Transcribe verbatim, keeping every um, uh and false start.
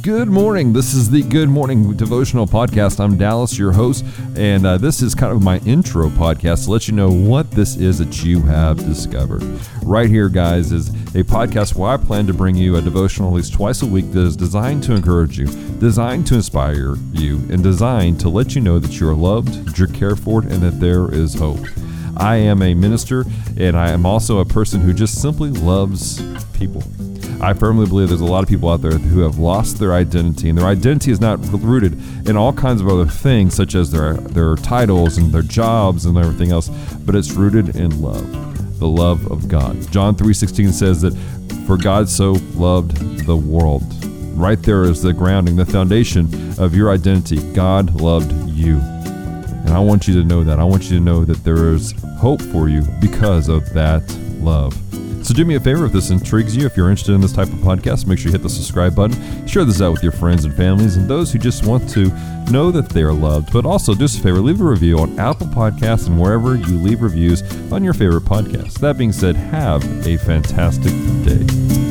Good morning. This is the Good Morning Devotional Podcast. I'm Dallas, your host, and uh, this is kind of my intro podcast to let you know what this is that you have discovered. Right here, guys, is a podcast where I plan to bring you a devotional at least twice a week that is designed to encourage you, designed to inspire you, and designed to let you know that you're loved, that you're cared for, and that there is hope. I am a minister, and I am also a person who just simply loves people. I firmly believe there's a lot of people out there who have lost their identity, and their identity is not rooted in all kinds of other things, such as their their titles and their jobs and everything else, but it's rooted in love, the love of God. John three sixteen says that, for God so loved the world. Right there is the grounding, the foundation of your identity. God loved you. And I want you to know that. I want you to know that there is hope for you because of that love. So do me a favor, if this intrigues you, if you're interested in this type of podcast, make sure you hit the subscribe button. Share this out with your friends and families and those who just want to know that they are loved. But also, do us a favor, leave a review on Apple Podcasts and wherever you leave reviews on your favorite podcasts. That being said, have a fantastic day.